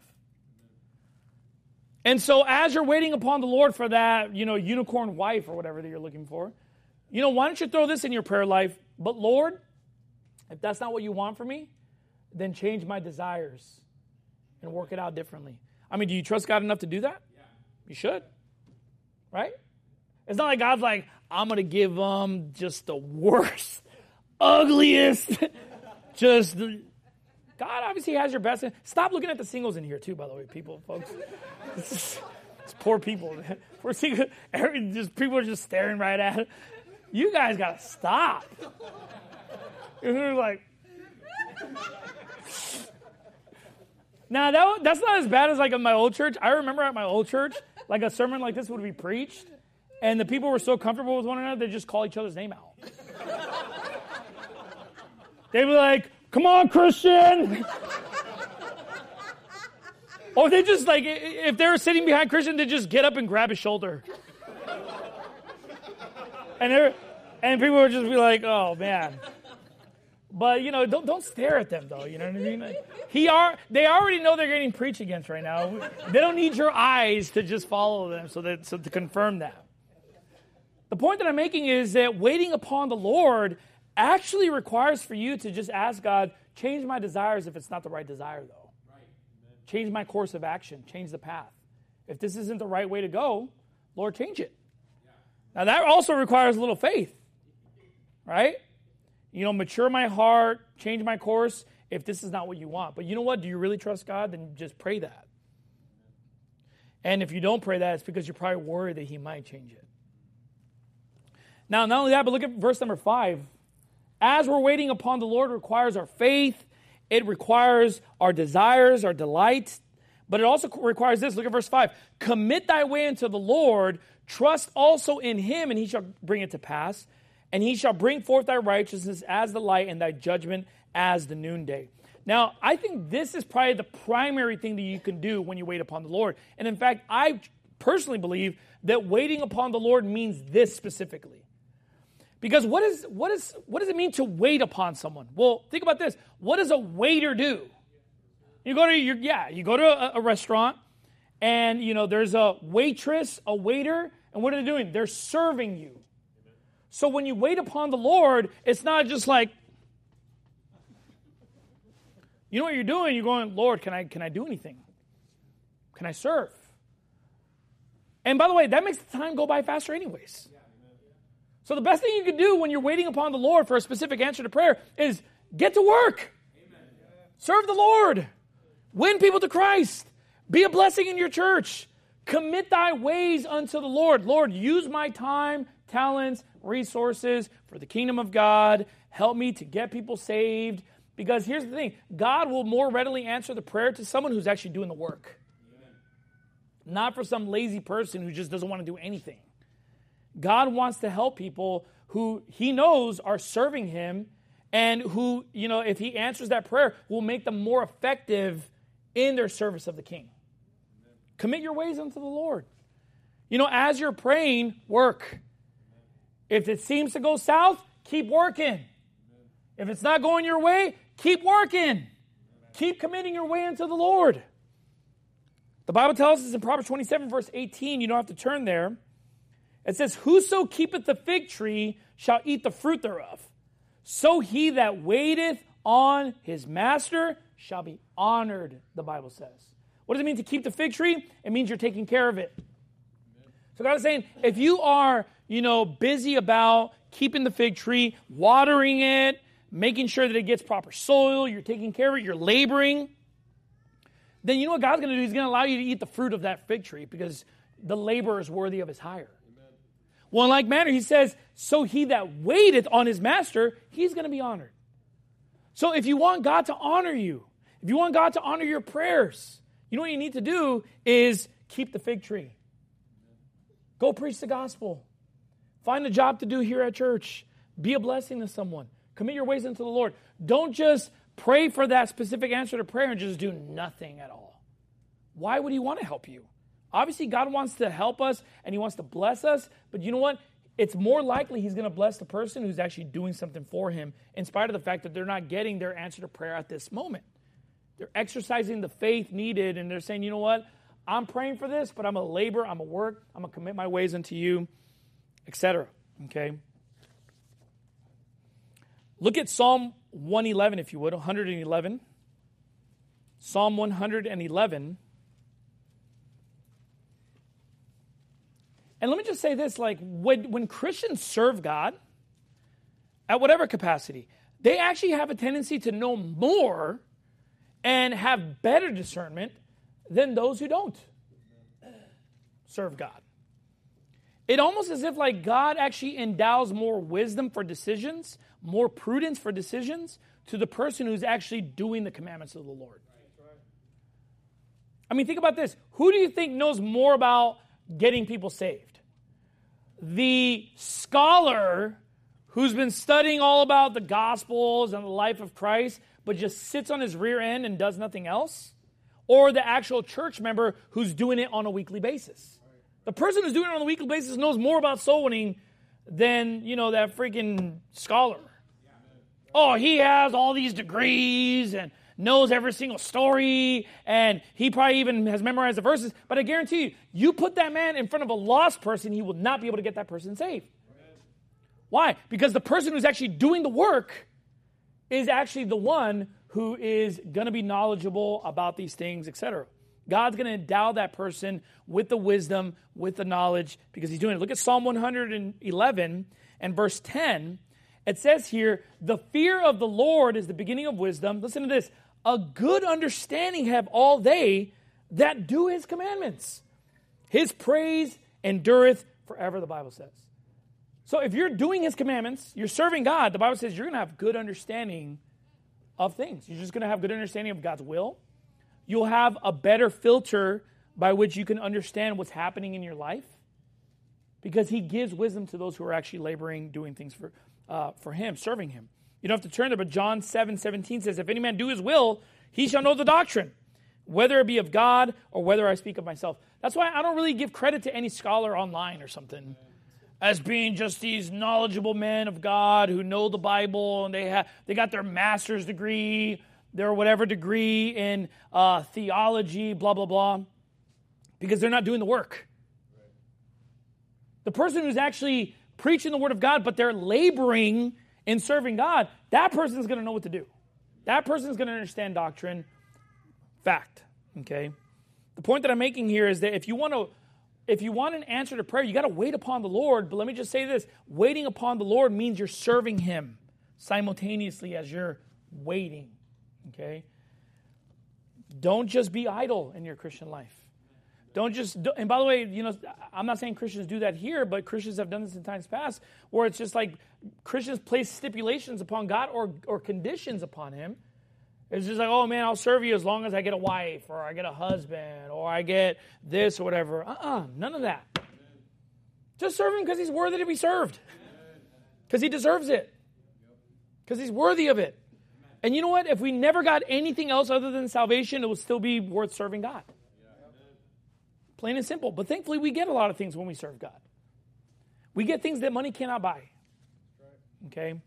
And so as you're waiting upon the Lord for that, unicorn wife or whatever that you're looking for, why don't you throw this in your prayer life? But Lord, if that's not what you want for me, then change my desires and work it out differently. I mean, do you trust God enough to do that? Yeah. You should. Right? It's not like God's like, I'm going to give them just the worst, ugliest, God obviously has your best. Stop looking at the singles in here too, by the way, folks. It's poor people. We're seeing people are just staring right at it. You guys got to stop. They're like, now that's not as bad as like in my old church. I remember at my old church, like a sermon like this would be preached, and the people were so comfortable with one another, they just call each other's name out. They'd be like, come on, Christian. Or they just like, if they were sitting behind Christian, they just get up and grab his shoulder. And people would just be like, oh, man. But, don't stare at them, though. You know what I mean? They already know they're getting preached against right now. They don't need your eyes to just follow them so to confirm that. The point that I'm making is that waiting upon the Lord actually requires for you to just ask God, change my desires if it's not the right desire, though. Right. Change my course of action. Change the path. If this isn't the right way to go, Lord, change it. Yeah. Now, that also requires a little faith, right? Mature my heart, change my course if this is not what you want. But you know what? Do you really trust God? Then just pray that. And if you don't pray that, it's because you're probably worried that he might change it. Now, not only that, but look at verse number 5. As we're waiting upon the Lord, it requires our faith. It requires our desires, our delight. But it also requires this. Look at verse 5. Commit thy way unto the Lord. Trust also in him, and he shall bring it to pass. And he shall bring forth thy righteousness as the light and thy judgment as the noonday. Now, I think this is probably the primary thing that you can do when you wait upon the Lord. And in fact, I personally believe that waiting upon the Lord means this specifically. Because what does it mean to wait upon someone? Well, think about this. What does a waiter do? You go to a restaurant, and there's a waitress, a waiter, and what are they doing? They're serving you. So when you wait upon the Lord, it's not just like, you know what you're doing? You're going, Lord, can I do anything? Can I serve? And by the way, that makes the time go by faster anyways. So the best thing you can do when you're waiting upon the Lord for a specific answer to prayer is get to work. Amen. Serve the Lord. Win people to Christ. Be a blessing in your church. Commit thy ways unto the Lord. Lord, use my time, talents, resources for the kingdom of God. Help me to get people saved. Because here's the thing. God will more readily answer the prayer to someone who's actually doing the work. Amen. Not for some lazy person who just doesn't want to do anything. God wants to help people who he knows are serving him and who, if he answers that prayer, will make them more effective in their service of the King. Amen. Commit your ways unto the Lord. As you're praying, work. If it seems to go south, keep working. Amen. If it's not going your way, keep working. Amen. Keep committing your way unto the Lord. The Bible tells us in Proverbs 27, verse 18, you don't have to turn there. It says, whoso keepeth the fig tree shall eat the fruit thereof. So he that waiteth on his master shall be honored, the Bible says. What does it mean to keep the fig tree? It means you're taking care of it. Amen. So God is saying, if you are, busy about keeping the fig tree, watering it, making sure that it gets proper soil, you're taking care of it, you're laboring, then you know what God's going to do? He's going to allow you to eat the fruit of that fig tree because the laborer is worthy of his hire. Well, in like manner, he says, so he that waiteth on his master, he's going to be honored. So if you want God to honor you, if you want God to honor your prayers, you know what you need to do is keep the fig tree. Go preach the gospel. Find a job to do here at church. Be a blessing to someone. Commit your ways into the Lord. Don't just pray for that specific answer to prayer and just do nothing at all. Why would he want to help you? Obviously, God wants to help us and he wants to bless us. But you know what? It's more likely he's going to bless the person who's actually doing something for him in spite of the fact that they're not getting their answer to prayer at this moment. They're exercising the faith needed and they're saying, you know what? I'm praying for this, but I'm going to labor, I'm going to work, I'm going to commit my ways unto you, etc. Okay? Look at Psalm 111, if you would, 111. Psalm 111. And let me just say this, when Christians serve God, at whatever capacity, they actually have a tendency to know more and have better discernment than those who don't serve God. It almost as if God actually endows more wisdom for decisions, more prudence for decisions to the person who's actually doing the commandments of the Lord. I mean, think about this. Who do you think knows more about getting people saved? The scholar who's been studying all about the Gospels and the life of Christ, but just sits on his rear end and does nothing else? Or the actual church member who's doing it on a weekly basis? The person who's doing it on a weekly basis knows more about soul winning than, that freaking scholar. Oh, he has all these degrees and knows every single story, and he probably even has memorized the verses. But I guarantee you, you put that man in front of a lost person, he will not be able to get that person saved. Amen. Why? Because the person who's actually doing the work is actually the one who is going to be knowledgeable about these things, etc. God's going to endow that person with the wisdom, with the knowledge, because he's doing it. Look at Psalm 111 and verse 10. It says here, the fear of the Lord is the beginning of wisdom. Listen to this. A good understanding have all they that do his commandments. His praise endureth forever, the Bible says. So if you're doing his commandments, you're serving God, the Bible says you're going to have good understanding of things. You're just going to have good understanding of God's will. You'll have a better filter by which you can understand what's happening in your life, because he gives wisdom to those who are actually laboring, doing things for him, serving him. You don't have to turn there, but John 7:17 says, if any man do his will, he shall know the doctrine, whether it be of God or whether I speak of myself. That's why I don't really give credit to any scholar online or something as being just these knowledgeable men of God who know the Bible and they got their master's degree, their whatever degree in theology, blah, blah, blah, because they're not doing the work. Right. The person who's actually preaching the word of God, but they're laboring in serving God, that person's going to know what to do. That person's going to understand doctrine. Fact. Okay? The point that I'm making here is that if you want an answer to prayer, you got to wait upon the Lord. But let me just say this. Waiting upon the Lord means you're serving him simultaneously as you're waiting. Okay? Don't just be idle in your Christian life. And by the way, I'm not saying Christians do that here, but Christians have done this in times past, where it's just like Christians place stipulations upon God or conditions upon him. It's just like, oh man, I'll serve you as long as I get a wife, or I get a husband, or I get this or whatever. None of that. Just serve him because he's worthy to be served. Because he deserves it. Because he's worthy of it. And you know what? If we never got anything else other than salvation, it would still be worth serving God. Plain and simple. But thankfully, we get a lot of things when we serve God. We get things that money cannot buy. Okay?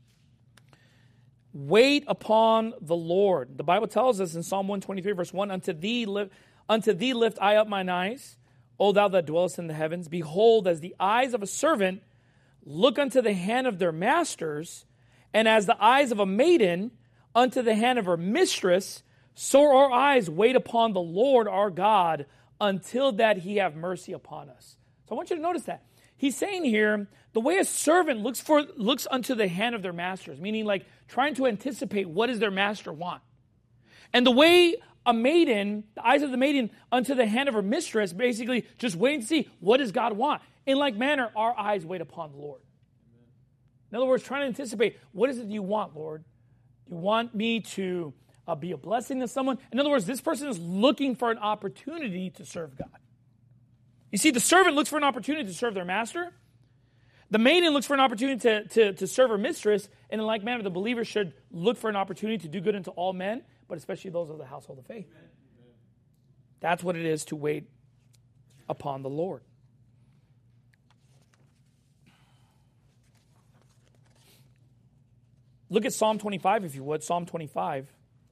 Wait upon the Lord. The Bible tells us in Psalm 123, verse 1, Unto thee lift I up mine eyes, O thou that dwellest in the heavens. Behold, as the eyes of a servant look unto the hand of their masters, and as the eyes of a maiden unto the hand of her mistress, so our eyes wait upon the Lord our God, until that he have mercy upon us. So I want you to notice that. He's saying here, the way a servant looks unto the hand of their masters, meaning like trying to anticipate what does their master want. And the way a maiden, the eyes of the maiden unto the hand of her mistress, basically just wait and see what does God want. In like manner, our eyes wait upon the Lord. In other words, trying to anticipate, what is it you want, Lord? You want me to be a blessing to someone? In other words, this person is looking for an opportunity to serve God. You see, the servant looks for an opportunity to serve their master. The maiden looks for an opportunity to serve her mistress. And in like manner, the believer should look for an opportunity to do good unto all men, but especially those of the household of faith. Amen. That's what it is to wait upon the Lord. Look at Psalm 25, if you would. Psalm 25.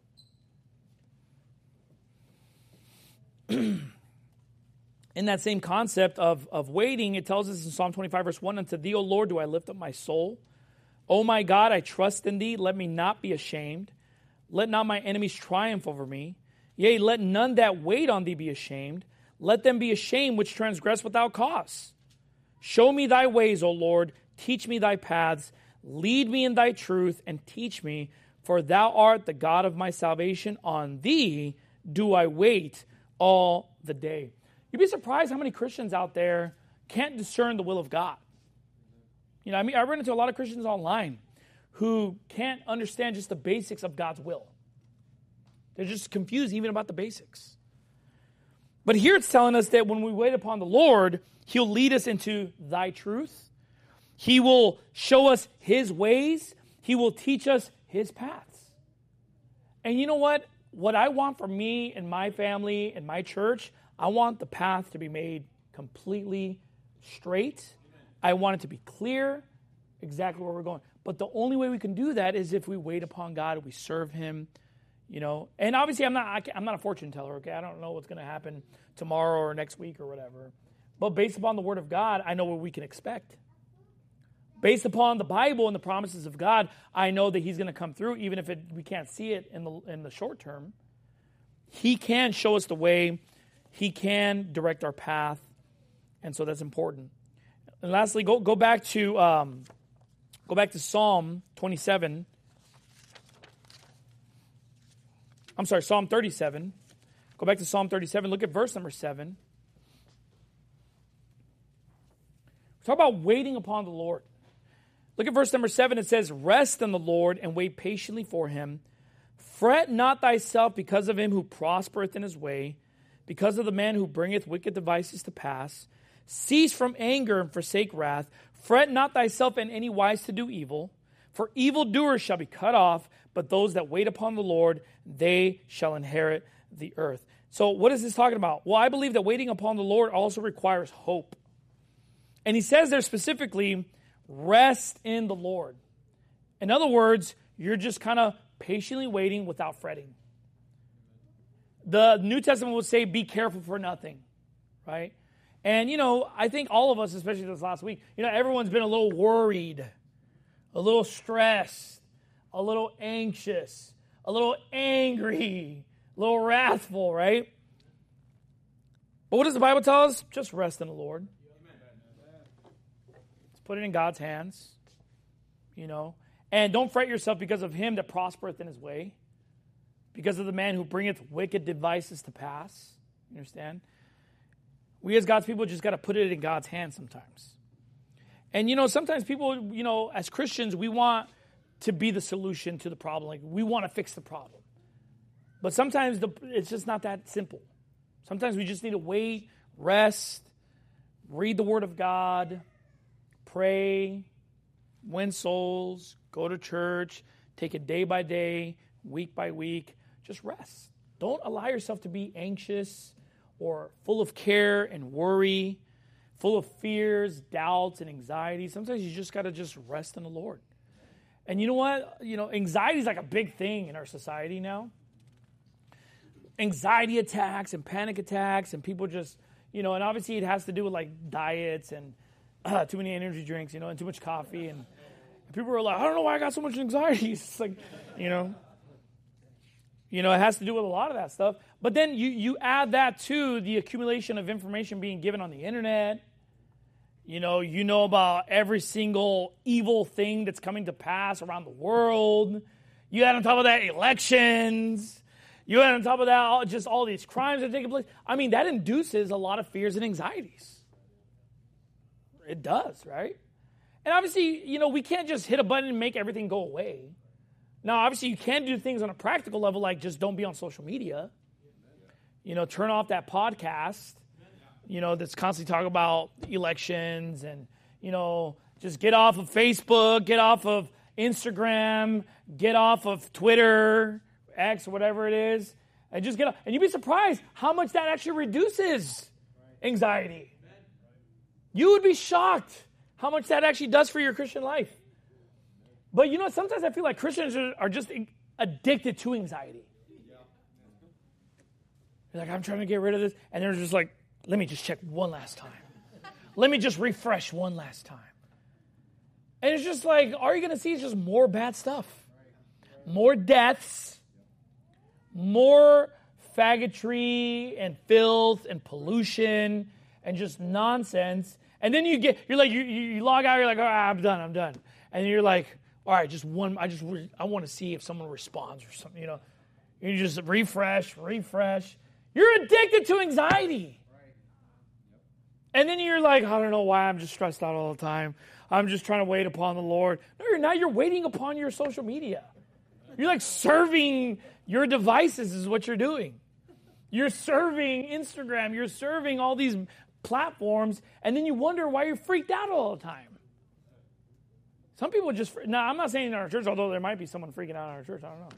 In that same concept of waiting, it tells us in Psalm 25, verse 1, Unto thee, O Lord, do I lift up my soul. O my God, I trust in thee. Let me not be ashamed. Let not my enemies triumph over me. Yea, let none that wait on thee be ashamed. Let them be ashamed which transgress without cause. Show me thy ways, O Lord. Teach me thy paths. Lead me in thy truth and teach me. For thou art the God of my salvation. On thee do I wait all the day. You'd be surprised how many Christians out there can't discern the will of God. I run into a lot of Christians online who can't understand just the basics of God's will. They're just confused even about the basics. But here it's telling us that when we wait upon the Lord, he'll lead us into thy truth. He will show us his ways. He will teach us his paths. And you know what? What I want for me and my family and my church, I want the path to be made completely straight. I want it to be clear, exactly where we're going. But the only way we can do that is if we wait upon God and we serve him, And obviously I'm not a fortune teller, okay? I don't know what's going to happen tomorrow or next week or whatever. But based upon the word of God, I know what we can expect. Based upon the Bible and the promises of God, I know that he's going to come through, even if we can't see it in the short term. He can show us the way. He can direct our path, and so that's important. And lastly, go back to Psalm 27. I'm sorry, Psalm 37. Go back to Psalm 37. Look at verse number 7. Talk about waiting upon the Lord. Look at verse number 7. It says, Rest in the Lord and wait patiently for him. Fret not thyself because of him who prospereth in his way, because of the man who bringeth wicked devices to pass. Cease from anger and forsake wrath. Fret not thyself in any wise to do evil, for evildoers shall be cut off, but those that wait upon the Lord, they shall inherit the earth. So what is this talking about? Well, I believe that waiting upon the Lord also requires hope. And he says there specifically, rest in the Lord. In other words, you're just kind of patiently waiting without fretting. The New Testament would say, be careful for nothing, right? And, I think all of us, especially this last week, everyone's been a little worried, a little stressed, a little anxious, a little angry, a little wrathful, right? But what does the Bible tell us? Just rest in the Lord. Let's put it in God's hands, And don't fret yourself because of him that prospereth in his way, because of the man who bringeth wicked devices to pass. You understand? We as God's people just got to put it in God's hands sometimes. And, sometimes people, as Christians, we want to be the solution to the problem. Like, we want to fix the problem. But sometimes it's just not that simple. Sometimes we just need to wait, rest, read the Word of God, pray, win souls, go to church, take it day by day, week by week. Just rest. Don't allow yourself to be anxious or full of care and worry, full of fears, doubts, and anxiety. Sometimes you just got to just rest in the Lord. And you know what? Anxiety is like a big thing in our society now. Anxiety attacks and panic attacks, and people just, and obviously it has to do with like diets and too many energy drinks, and too much coffee. And people are like, I don't know why I got so much anxiety. It's like, it has to do with a lot of that stuff. But then you add that to the accumulation of information being given on the internet. You know about every single evil thing that's coming to pass around the world. You add on top of that elections. You add on top of that just all these crimes that are taking place. I mean, that induces a lot of fears and anxieties. It does, right? And obviously, we can't just hit a button and make everything go away. Now, obviously, you can do things on a practical level, like just don't be on social media. Turn off that podcast, that's constantly talking about elections and, just get off of Facebook, get off of Instagram, get off of Twitter, X, or whatever it is, and just get off. And you'd be surprised how much that actually reduces anxiety. You would be shocked how much that actually does for your Christian life. But sometimes I feel like Christians are just addicted to anxiety. You're like, I'm trying to get rid of this. And they're just like, let me just check one last time. Let me just refresh one last time. And it's just like, all you're going to see is just more bad stuff. More deaths. More faggotry and filth and pollution and just nonsense. And then you log out, you're like, all right, I'm done. And you're like, all right, just one, I want to see if someone responds or something, You just refresh. You're addicted to anxiety. And then you're like, I don't know why I'm just stressed out all the time. I'm just trying to wait upon the Lord. No, you're not. You're waiting upon your social media. You're like serving your devices is what you're doing. You're serving Instagram. You're serving all these platforms. And then you wonder why you're freaked out all the time. Some people just, now I'm not saying in our church, although there might be someone freaking out in our church. I don't know.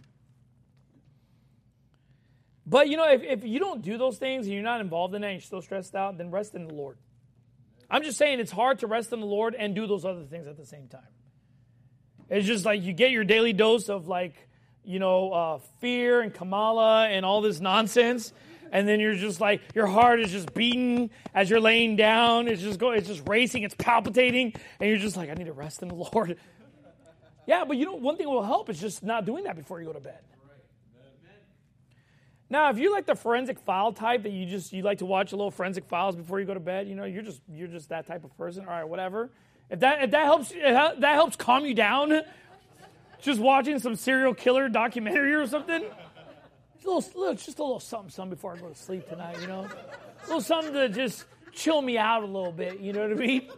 But, if you don't do those things and you're not involved in that and you're still stressed out, then rest in the Lord. I'm just saying it's hard to rest in the Lord and do those other things at the same time. It's just like you get your daily dose of fear and Kamala and all this nonsense. And then you're just like, your heart is just beating as you're laying down. It's just racing, it's palpitating. And you're just like, I need to rest in the Lord. Yeah, but one thing will help is just not doing that before you go to bed. Now, if you're like the forensic file type that you like to watch a little forensic files before you go to bed, you're just that type of person. All right, whatever. If that helps calm you down, just watching some serial killer documentary or something. Just a little something before I go to sleep tonight. A little something to just chill me out a little bit. You know what I mean?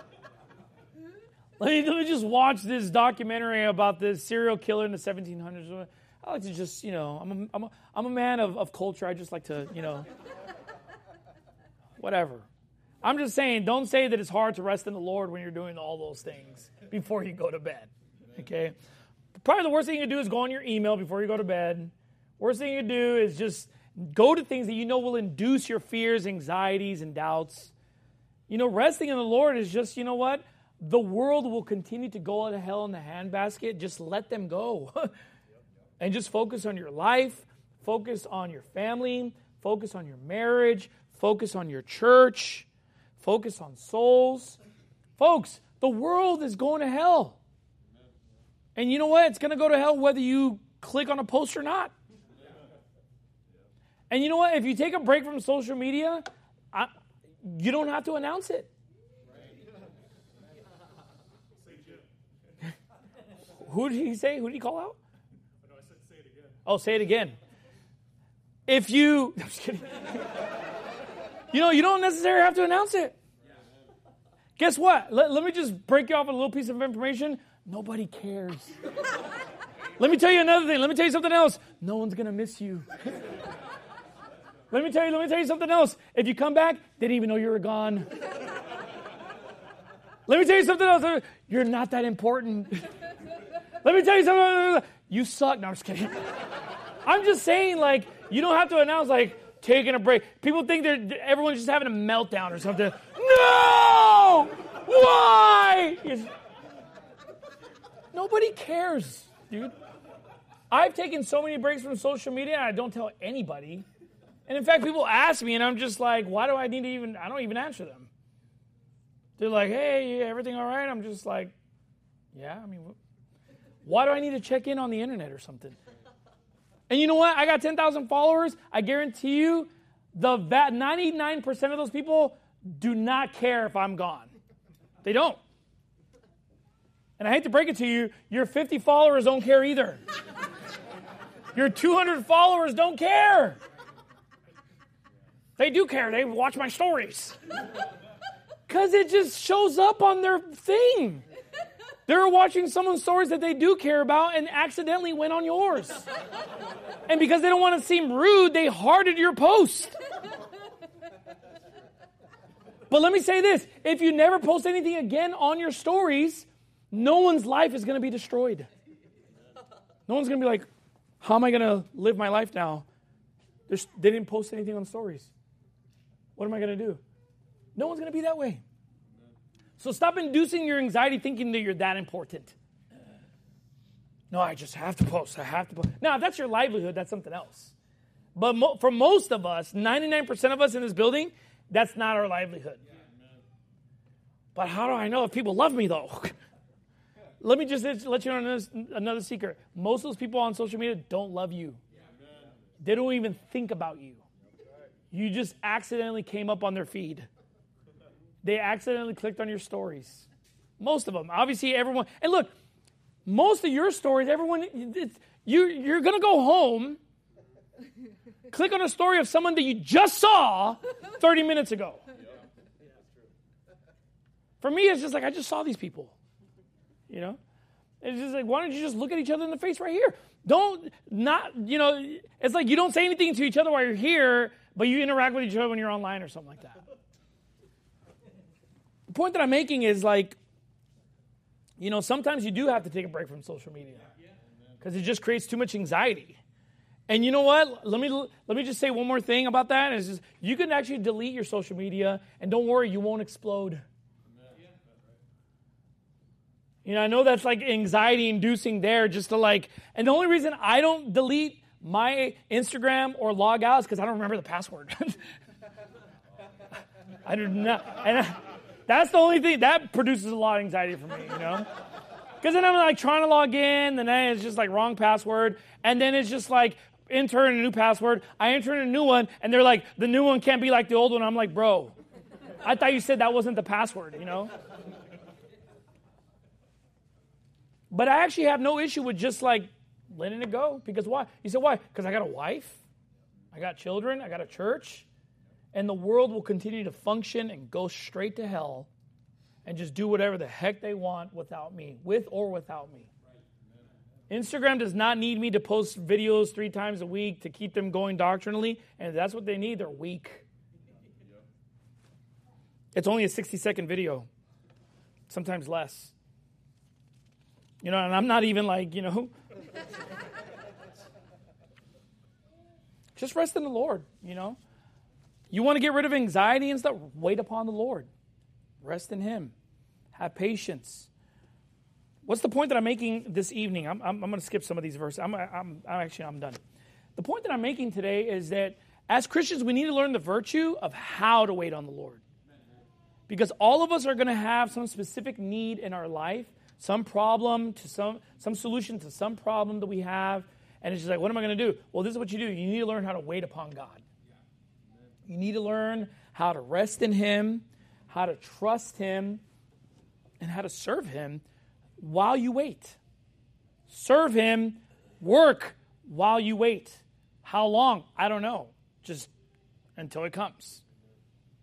Let me just watch this documentary about this serial killer in the 1700s. I like to just, I'm a man of culture. I just like to, whatever. I'm just saying, don't say that it's hard to rest in the Lord when you're doing all those things before you go to bed. Okay? Probably the worst thing you can do is go on your email before you go to bed. Worst thing you can do is just go to things that will induce your fears, anxieties, and doubts. Resting in the Lord is just, what? The world will continue to go to hell in the handbasket. Just let them go. And just focus on your life, focus on your family, focus on your marriage, focus on your church, focus on souls. Folks, the world is going to hell. And you know what? It's going to go to hell whether you click on a post or not. And you know what? If you take a break from social media, you don't have to announce it. Who did he say? Who did he call out? Oh, say it again. If you... I'm just kidding. You don't necessarily have to announce it. Guess what? Let me just break you off a little piece of information. Nobody cares. Let me tell you another thing. Let me tell you something else. No one's going to miss you. Let me tell you something else. If you come back, they didn't even know you were gone. Let me tell you something else. You're not that important. Let me tell you something. You suck. No, I'm just kidding. I'm just saying, like, you don't have to announce, like, taking a break. People think everyone's just having a meltdown or something. No! Why? Nobody cares, dude. I've taken so many breaks from social media, and I don't tell anybody. And in fact, people ask me, and I'm just like, why do I need to I don't even answer them. They're like, hey, everything all right? I'm just like, yeah, I mean, why do I need to check in on the internet or something? And you know what? I got 10,000 followers. I guarantee you, 99% of those people do not care if I'm gone. They don't. And I hate to break it to you, your 50 followers don't care either. Your 200 followers don't care. They do care. They watch my stories. Because it just shows up on their thing. They're watching someone's stories that they do care about and accidentally went on yours. And because they don't want to seem rude, they hearted your post. But let me say this. If you never post anything again on your stories, no one's life is going to be destroyed. No one's going to be like, how am I going to live my life now? They didn't post anything on stories. What am I going to do? No one's going to be that way. So stop inducing your anxiety thinking that you're that important. No, I just have to post. I have to post. Now, if that's your livelihood, that's something else. But for most of us, 99% of us in this building, that's not our livelihood. But how do I know if people love me, though? Let me just let you know another secret. Most of those people on social media don't love you. They don't even think about you. You just accidentally came up on their feed. They accidentally clicked on your stories. Most of them. Obviously, everyone. And look, most of your stories, you're going to go home, click on a story of someone that you just saw 30 minutes ago. For me, it's just like, I just saw these people. You know? It's just like, why don't you just look at each other in the face right here? It's like you don't say anything to each other while you're here, but you interact with each other when you're online or something like that. The point that I'm making is like, sometimes you do have to take a break from social media because it just creates too much anxiety. And you know what? Let me just say one more thing about that. Is just you can actually delete your social media, and don't worry, you won't explode. I know that's like anxiety inducing there just to like, and the only reason I don't delete my Instagram or log out is because I don't remember the password. I do not, and that's the only thing that produces a lot of anxiety for me, because then I'm like trying to log in, and then it's just like wrong password, and then it's just like enter in a new password. I enter in a new one, and they're like, the new one can't be like the old one. I'm like, bro, I thought you said that wasn't the password, But I actually have no issue with just like letting it go. Because why? You said, why? Because I got a wife, I got children, I got a church, and the world will continue to function and go straight to hell and just do whatever the heck they want without me, with or without me. Instagram does not need me to post videos 3 times a week to keep them going doctrinally, and if that's what they need, they're weak. It's only a 60-second video, sometimes less. And I'm not even like, just rest in the Lord, You want to get rid of anxiety and stuff? Wait upon the Lord. Rest in Him. Have patience. What's the point that I'm making this evening? I'm going to skip some of these verses. I'm done. The point that I'm making today is that as Christians, we need to learn the virtue of how to wait on the Lord. Because all of us are going to have some specific need in our life, some problem to some solution to some problem that we have. And it's just like, what am I going to do? Well, this is what you do. You need to learn how to wait upon God. You need to learn how to rest in Him, how to trust Him, and how to serve Him while you wait. Serve Him, work while you wait. How long? I don't know. Just until it comes.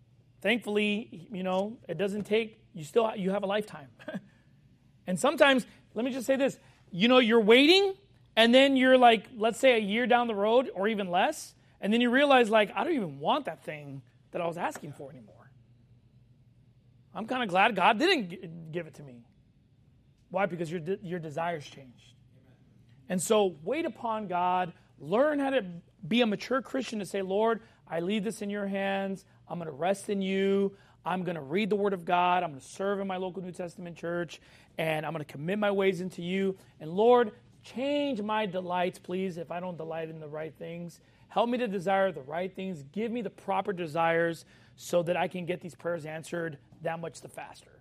thankfully, it doesn't take, you have a lifetime. And sometimes, let me just say this, you're waiting, and then you're like, let's say a year down the road, or even less, and then you realize, like, I don't even want that thing that I was asking for anymore. I'm kind of glad God didn't give it to me. Why? Because your desires changed. Amen. And so wait upon God. Learn how to be a mature Christian to say, Lord, I leave this in your hands. I'm going to rest in you. I'm going to read the Word of God. I'm going to serve in my local New Testament church. And I'm going to commit my ways into you. And Lord, change my delights, please, if I don't delight in the right things. Help me to desire the right things. Give me the proper desires so that I can get these prayers answered that much faster.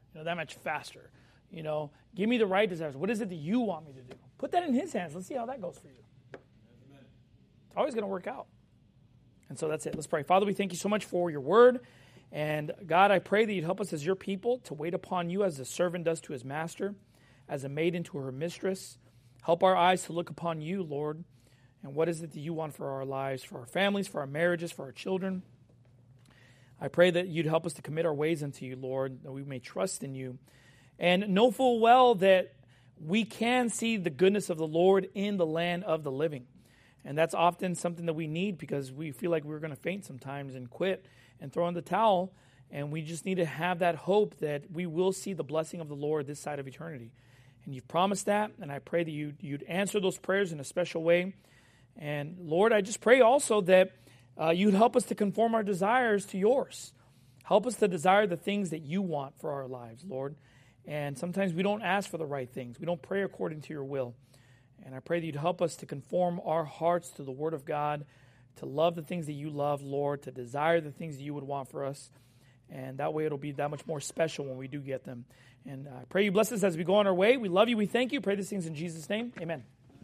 Give me the right desires. What is it that you want me to do? Put that in His hands. Let's see how that goes for you. Amen. It's always going to work out. And so that's it. Let's pray. Father, we thank you so much for your word. And God, I pray that you'd help us as your people to wait upon you as a servant does to his master, as a maiden to her mistress. Help our eyes to look upon you, Lord. And what is it that you want for our lives, for our families, for our marriages, for our children? I pray that you'd help us to commit our ways unto you, Lord, that we may trust in you. And know full well that we can see the goodness of the Lord in the land of the living. And that's often something that we need because we feel like we're going to faint sometimes and quit and throw in the towel. And we just need to have that hope that we will see the blessing of the Lord this side of eternity. And you've promised that, and I pray that you'd answer those prayers in a special way. And Lord, I just pray also that you'd help us to conform our desires to yours. Help us to desire the things that you want for our lives, Lord. And sometimes we don't ask for the right things. We don't pray according to your will. And I pray that you'd help us to conform our hearts to the Word of God, to love the things that you love, Lord, to desire the things that you would want for us. And that way it'll be that much more special when we do get them. And I pray you bless us as we go on our way. We love you. We thank you. Pray these things in Jesus' name. Amen.